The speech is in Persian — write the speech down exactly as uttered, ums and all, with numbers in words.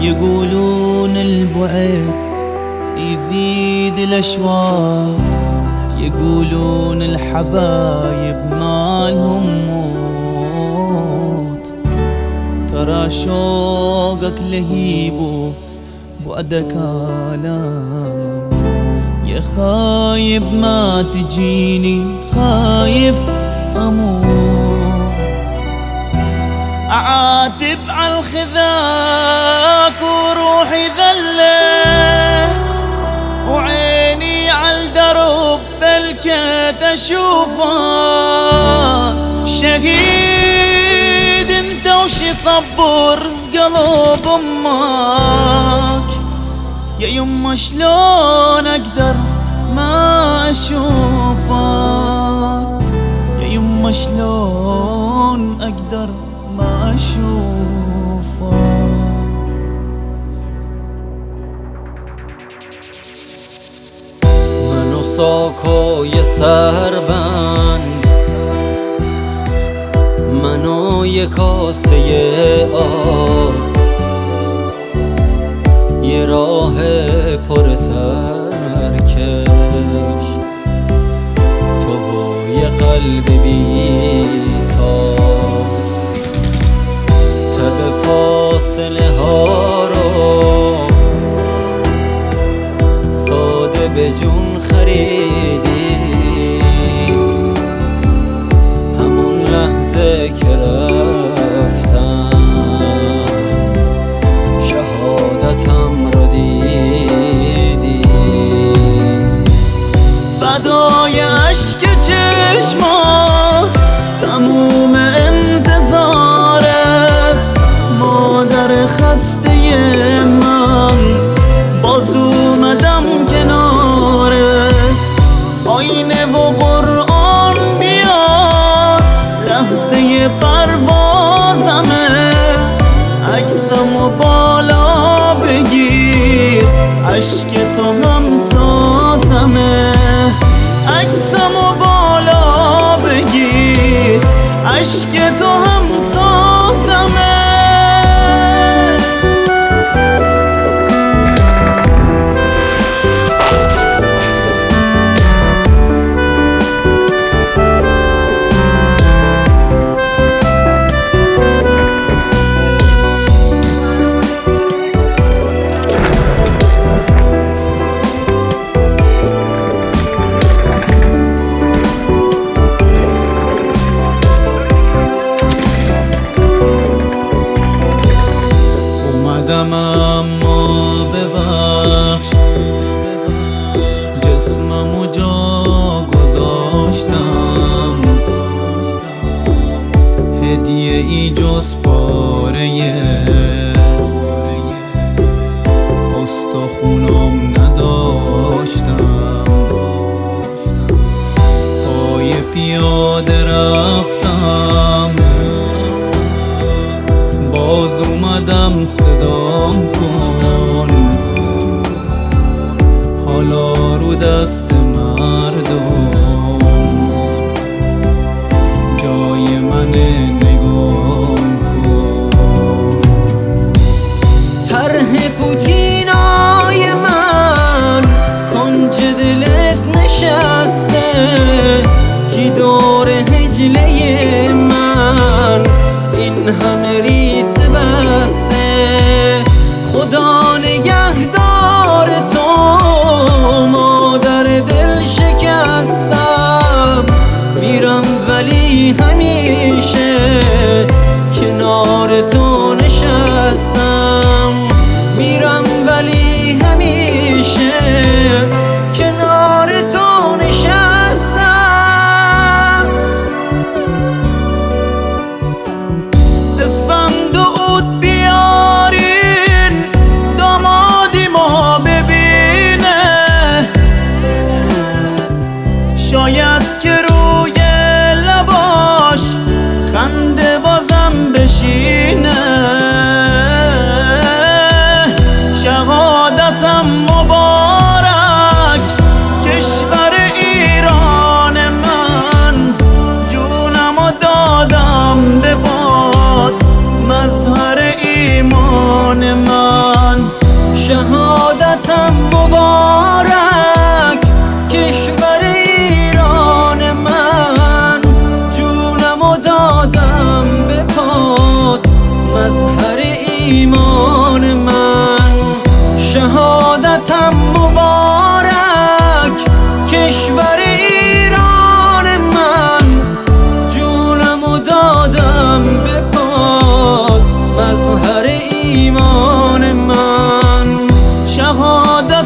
يقولون البعد يزيد الأشواق، يقولون الحبايب مالهم موت. ترى شوقك لهيب وبعدك آلام، يا خايب ما تجيني خايف أموت. أعاتب عالخذاك وروحي ذلت، وعيني عالدرب بلكت أشوفك. شهيد انت وشي صبر قلب أمك، يا يما شلون أقدر ما أشوفك، يا يما شلون أقدر ما أشوفك. منو ساکوی سربند، منو یک کاسه آب، یه راه پر ترکش، تو و یه قلب بی‌تاب. تب فاصله ها رو ساده به جون خریدی، همون لحظه که رفتم شهادتم رو دیدی. فدای عشق چشمات تموم انتظارت، مادر خسته من باز اومدم کنارت. آینه و قرآن بیار لحظه پروازمه، عکسمو بالا بگیر عشق تو هم سازمه، عکسمو بالا بگیر عشق تو هم سازمه. اما ببخش جسممو جا گذاشتم، هدیه ای جز پاره استخونم نداشتم. پای پیاده رفتم باز اومدم صدام کن، حالا رو دست مردم جای من نگاه کن. طرح پوتینای من کنج دلت نشسته، کی دور هجله من این همه ریس بسته. خدا نگهدار تو مادر دل شکستم، میرم ولی همیشه کنار تو نشستم، میرم ولی همیشه کنار تو نشستم. اسفند و عود بیارین دامادی ما ببینه، شاید که روی لباش خنده بازم بشینه. شهادتم مبارک کشور ایران من، جونمو دادم به باد مظهر ایمان من. شهادت